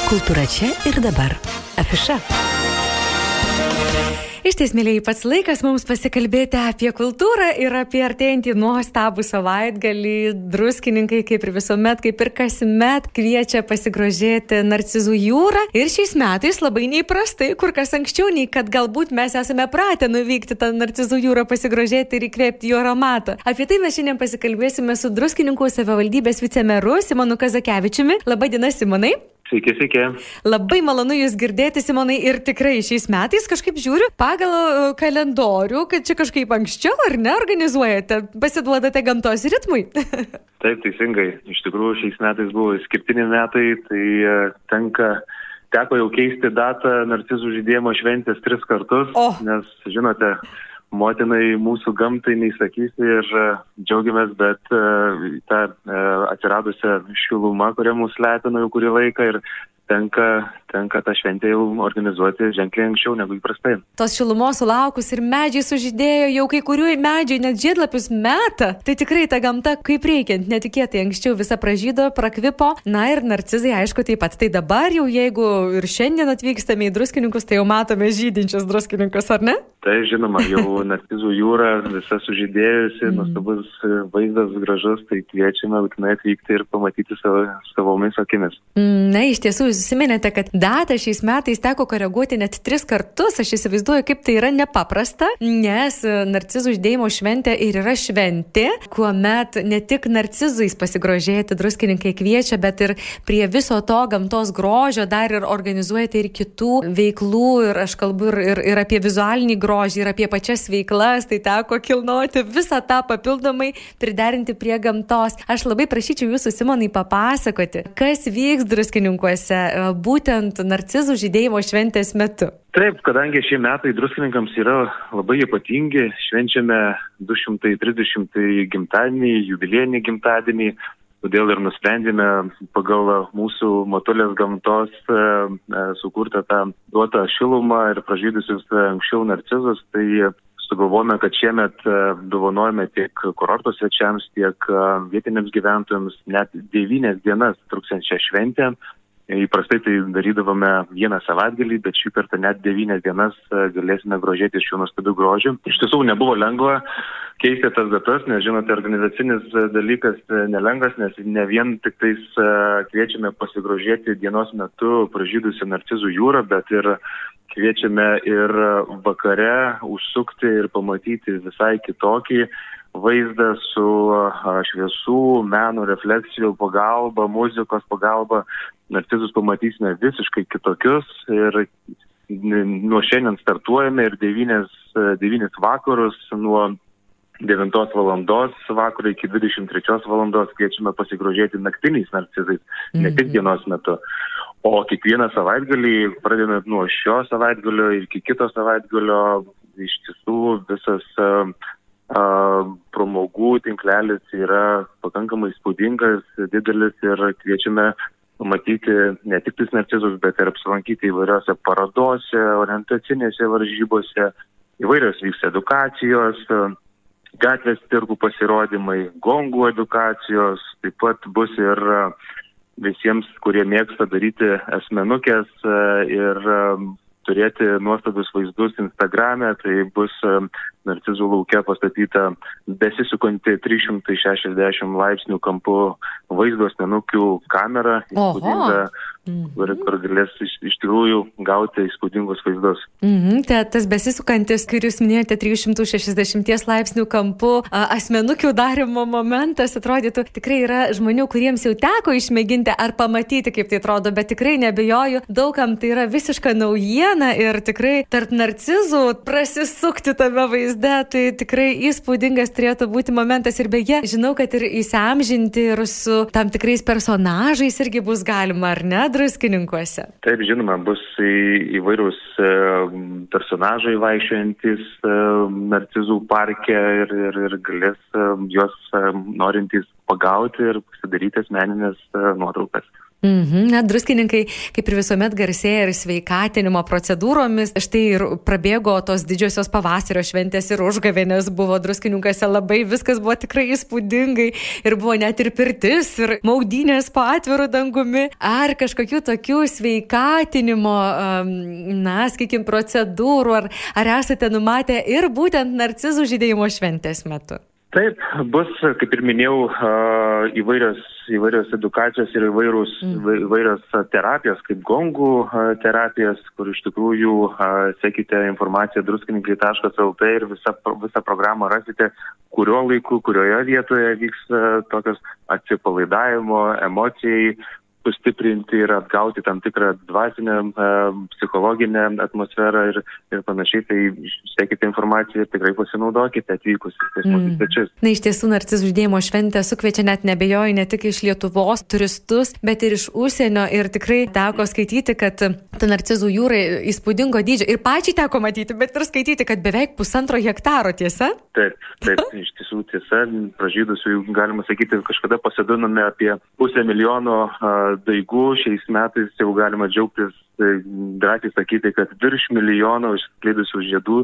Kultūra čia ir dabar. Afiša. Išties, mėlyjei, pats laikas mums pasikalbėti apie kultūrą ir apie artėjantį nuostabų savaitgalį. Druskininkai, kaip ir visuomet, kaip ir kasmet, kviečia pasigrožėti Narcizų jūrą. Ir šiais metais labai neįprastai, kur kas anksčiau, nei kad galbūt mes esame pratę nuvykti tą Narcizų jūrą pasigrožėti ir įkvėpti jo aromatą. Apie tai mes šiandien pasikalbėsime su Druskininkų savivaldybės vicemeru Simonu Kazakevičiumi. Labą dieną, Simonai. Sveiki, sveiki. Labai malonu Jūs girdėti, Simonai, ir tikrai šiais metais kažkaip žiūriu pagal kalendorių, kad čia kažkaip anksčiau ar ne organizuojate, pasiduodate gamtos ritmui. Taip, teisingai. Iš tikrųjų, šiais metais buvo išskirtiniai metai, tai teko jau keisti datą Narcizų žydėjimo šventės 3 kartus, nes, žinote, motinai mūsų gamtai neįsakysi ir džiaugiamės, bet ta atsiradusią šilumą, kurią mūsų lepino jau kurį laiką ir tenka tą šventę jau organizuoti ženkliai anksčiau negu įprastai. Tos šilumos sulaukus ir medžiai sužydėjo, jau kai kurių medžiai net žiedlapius meta. Tai tikrai ta gamta kaip reikiant, netikėtai anksčiau visa pražydo, prakvipo. Na ir narcizai, aišku, taip pat. Tai dabar jau jeigu ir šiandien atvykstame į Druskininkus, tai jau matome žydinčius Druskininkus, ar ne? Tai žinoma, jau Narcizų jūra visa sužydėjusi, nuostabus vaizdas gražus, tai kviečiame būtinai atvykti ir pamatyti savomis akimis. Na, iš tiesų, jūs užsiminėte, kad datą šiais metais teko koreguoti net 3 kartus. Aš įsivaizduoju, kaip tai yra nepaprasta, nes Narcizų žydėjimo šventė ir yra šventė, kuomet ne tik narcizais pasigrožėti Druskininkai kviečia, bet ir prie viso to gamtos grožio dar ir organizuojate ir kitų veiklų. Ir aš kalbu ir apie vizualinį grožį, ir apie pačias veiklas. Tai teko kilnoti visą tą papildomai priderinti prie gamtos. Aš labai prašyčiau Jūsų, Simonai, papasakoti, kas vyks Druskininkuose būtent Narcizų žydėjimo šventės metu. Taip, kadangi šie metai Druskininkams yra labai ypatingi, švenčiame 230 gimtadienį, jubiliejinį gimtadienį, todėl ir nusprendėme pagal mūsų Motulės gamtos sukurtą tą duotą šilumą ir pražydusius anksčiau narcizus, tai sugalvojame, kad šiemet dovanojame tiek kurorto svečiams, tiek vietiniams gyventojams net 9 dienas truksiančią šventę. Įprastai tai darydavome 1 savaitgalį, bet šį kartą net 9 dienas galėsime grožėtis šiuo nuostabiu grožiu. Iš tiesų nebuvo lengva keisti tas datas, nes žinote, organizacinis dalykas nelengvas, nes ne vien tik tais kviečiame pasigrožėti dienos metu pražydusią Narcizų jūrą, bet ir kviečiame ir vakare užsukti ir pamatyti visai kitokį vaizdą su šviesų, meno refleksijų pagalba, muzikos pagalba. Narcizus pamatysime visiškai kitokius ir nuo šiandien startuojame ir 9 vakarus nuo 9 valandos vakaro iki 23 valandos kviečiame pasigrožėti naktiniais narcizais, ne tik dienos metu. O kiekvieną savaitgalį, pradedant nuo šio savaitgalio iki kito savaitgalio, iš tiesų visas pramogų tinklelis yra pakankamai įspūdingas, didelis ir kviečiame pamatyti ne tik tais narcizus, bet ir apsilankyti įvairiose parodose, orientacinėse varžybose, įvairios vyks edukacijos, gatvės cirkų pasirodymai, gongų edukacijos, taip pat bus ir visiems, kurie mėgsta daryti asmenukės ir turėti nuostabius vaizdus Instagrame, tai bus Narcizų lauke pastatyta besisukanti 360 laipsnių kampu vaizdo asmenukių kamera, įspūdinga, kur galės iš tikrųjų gauti įspūdingus vaizdus. Tas besisukantis, kai jūs minėjote 360 laipsnių kampu asmenukių darimo momentas, atrodytų, tikrai yra žmonių, kuriems jau teko išmėginti ar pamatyti, kaip tai atrodo, bet tikrai nebejoju, daugam tai yra visiška naujiena ir tikrai tarp narcizų prasisukti tame vaizde, tai tikrai įspūdingas turėtų būti momentas ir beje, žinau, kad ir įsiamžinti ir su tam tikrais personažais irgi bus galima, ar ne, Druskininkuose? Taip, žinoma, bus įvairūs personažai vaikščiojantis Narcizų parke ir galės juos norintys pagauti ir pasidaryti asmeninės nuotraukas. Na, druskininkai, kaip ir visuomet, garsėja ir sveikatinimo procedūromis. Štai ir prabėgo tos didžiosios pavasario šventės ir užgavėnės buvo druskininkuose, labai viskas buvo tikrai įspūdingai ir buvo net ir pirtis ir maudynės po atviru dangumi. Ar kažkokių tokių sveikatinimo, sakykime, procedūrų, ar esate numatę ir būtent narcizų žydėjimo šventės metu? Taip, bus, kaip ir minėjau, įvairios edukacijos ir įvairios terapijos, kaip gongų terapijos, kur iš tikrųjų sekite informaciją druskininkai.lt ir visą programą rasite, kurio laiku, kurioje vietoje vyks tokios atsipalaidavimo, emocijai sustiprinti ir atgauti tam tikrą dvasinę, psichologinę atmosferą ir panašiai. Tai sekite informaciją ir tikrai pasinaudokite atvykus į mūsų svečius. Na, iš tiesų, narcizų žydėjimo šventė sukviečia, net nebejoju, ne tik iš Lietuvos turistus, bet ir iš užsienio. Ir tikrai teko skaityti, kad ta narcizų jūra įspūdingo dydžio. Ir pačiai teko matyti, bet ir skaityti, kad beveik 1,5 hektaro, tiesa? Taip, iš tiesų tiesa. Pražydusių, galima sakyti, kažkada pasidinome apie 500,000 daigų. Šiais metais jau galima džiaugtis, drąsiai sakyti, kad virš 1 milijono išskleidusių žiedų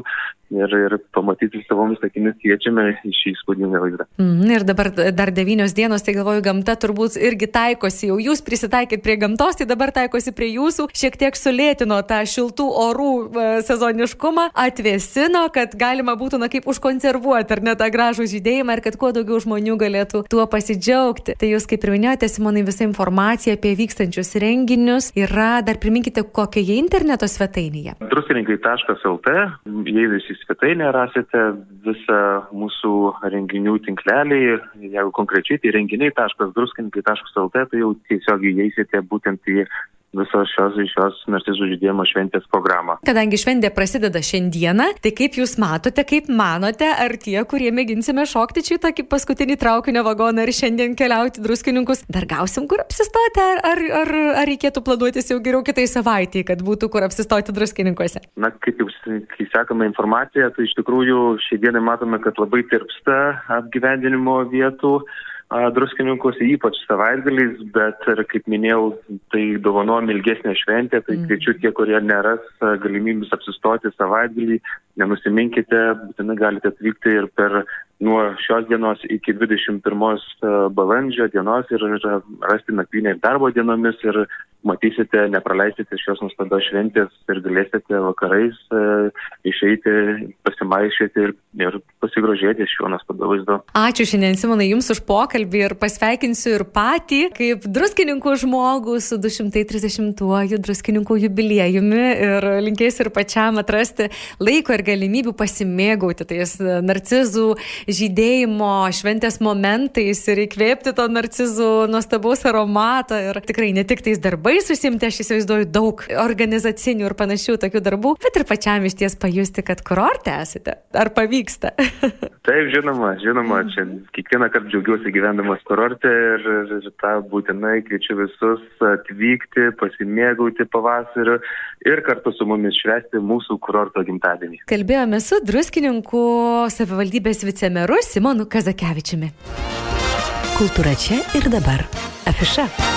ir pamatyti savomis akimis kviečiame į šį įspūdingą vaizdą. Ir dabar dar 9 dienos, tai galvoju, gamta turbūt irgi taikosi, jau jūs prisitaikėt prie gamtos, tai dabar taikosi prie jūsų, šiek tiek sulėtino tą šiltų orų sezoniškumą, atvėsino, kad galima būtų, kaip užkonservuoti, ar ne, tą gražų žydėjimą ir kad kuo daugiau žmonių galėtų tuo pasidžiaugti. Tai jūs, kaip ir minėjote, Simonai, visa informacija apie vykstančius renginius yra, dar priminkite, kokioje interneto svetainėje? Druskininkai.lt, įėjus į svetainę rasite visą mūsų renginių tinklelį. Jeigu konkrečiai, tai renginiai.druskininkai.lt, tai jau tiesiog įeisite būtent į visos šios narcizų žydėjimo šventės programą. Kadangi šventė prasideda šiandieną, tai kaip jūs matote, kaip manote, ar tie, kurie mėginsime šokti čia tokį paskutinį traukinio vagoną ir šiandien keliauti druskininkus, dar gausim kur apsistoti, ar reikėtų planuotis jau geriau kitai savaitėje, kad būtų kur apsistoti druskininkuose? Na, kaip jau sekame informaciją, tai iš tikrųjų šiandieną matome, kad labai tirpsta apgyvendinimo vietų druskininkuose, ypač savaitgaliais, bet ir, kaip minėjau, tai dovanojam ilgesnę šventę, tai kviečiu tie, kurie neras galimybės apsistoti savaitgalį, nenusiminkite, būtinai galite atvykti ir nuo šios dienos iki 21 balandžio dienos ir rasti nakvynę ir darbo dienomis ir matysite, nepraleisite šios nuostabios šventės ir galėsite vakarais išeiti, pasimaišyti ir pasigrožėti šiuo nuostabiu vaizdu. Ačiū šiandien, Simonai, jums už pokalbį ir pasveikinsiu ir patį kaip druskininkų žmogų su 230-uoju druskininkų jubiliejumi ir linkėsiu ir pačiam atrasti laiko ir galimybių pasimėgauti tais narcizų žydėjimo šventės momentais ir įkvėpti to narcizų nuostabaus aromato ir tikrai ne tik tais darbais užsiimti, aš įsivaizduoju daug organizacinių ir panašių tokių darbų, bet ir pačiam iš ties pajusti, kad kurorte esate. Ar pavyksta? Taip, žinoma, čia kiekvieną kartą džiaugiuosi gyvendamas kurorte ir tą būtinai kviečiu visus atvykti, pasimėgauti pavasariu ir kartu su mumis švęsti mūsų kurorto gimtadienį. Kalbėjome su Druskininkų savivaldybės vicemeru Simonu Kazakevičiumi. Kultūra čia ir dabar. Afiša.